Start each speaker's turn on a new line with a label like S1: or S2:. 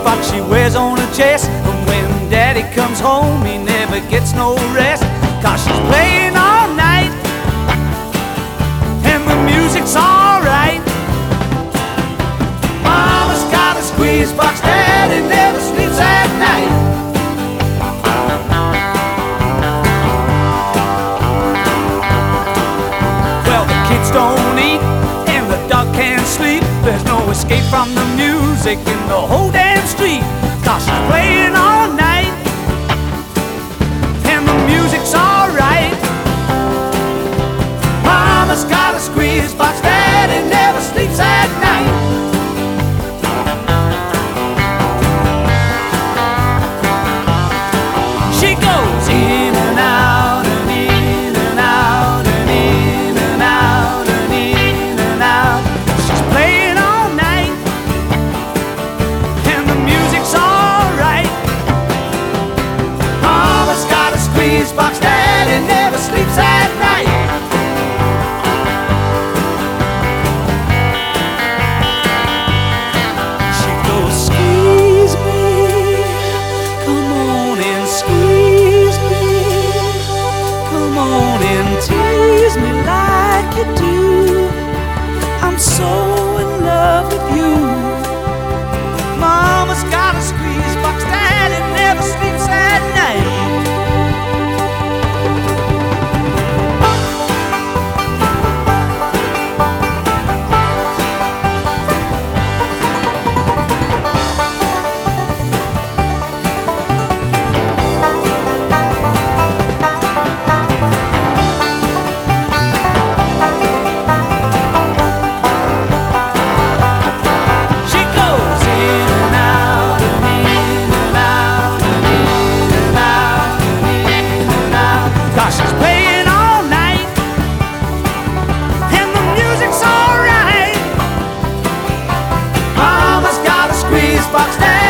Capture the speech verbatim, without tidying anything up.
S1: box she wears on her chest. And when daddy comes home, he never gets no rest, 'cause she's playing all night and the music's alright. Mama's got a squeeze box, daddy never sleeps at night. Well, the kids don't eat and the dog can't sleep. There's no escape from the music in the whole damn street, 'cause she's playing all night and the music's alright. Mama's got a squeeze box, daddy never sleeps at night. She goes in and out and in and out and in and out and in and out. She's playing all night and the music's alright. Mama's got a squeeze box, daddy never sleeps at night. She goes, squeeze me, come on and squeeze me, come on and tease me like you do. I'm so in love with you. Mama's got a squeeze box, daddy never sleeps at night. She goes in and out and in and out and in and out and in and out, 'cause she's playing all night and the music's alright. Mama's got a squeeze box,